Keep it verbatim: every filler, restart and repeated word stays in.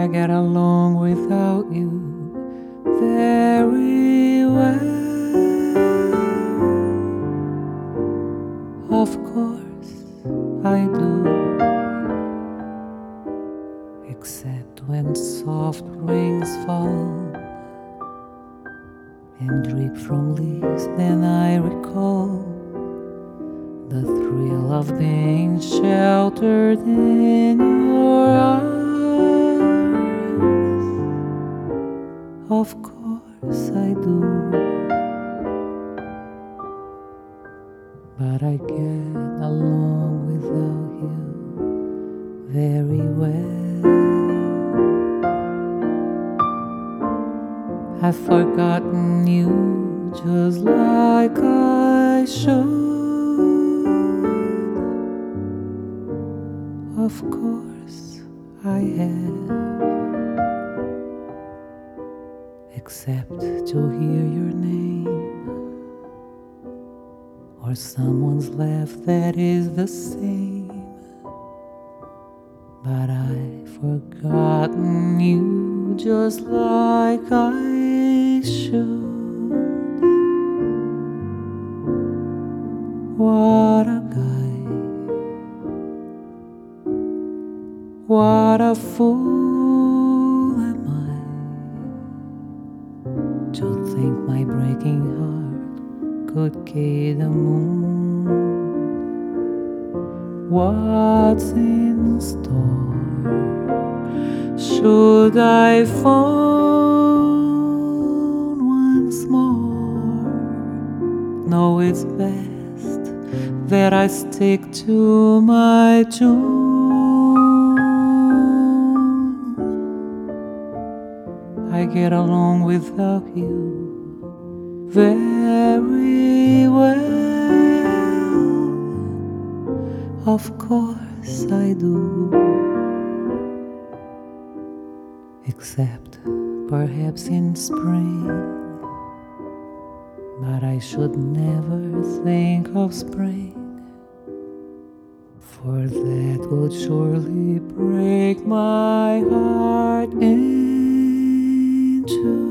I get along without you very well. Of course I do, except when soft rains fall and drip from leaves. Then I recall the thrill of being sheltered in your arms. Of course I do, but I get along without you very well. I've forgotten you just like I should. Of course I have, except to hear your name or someone's laugh that is the same. But I've forgotten you just like I should. What a guy, what a fool am I to think my breaking heart could key the moon. What's in store should I phone once more? No, it's best that I stick to my tune. I get along without you very well. Of course I do, except perhaps in spring. But I should never think of spring, for that would surely break my heart in two.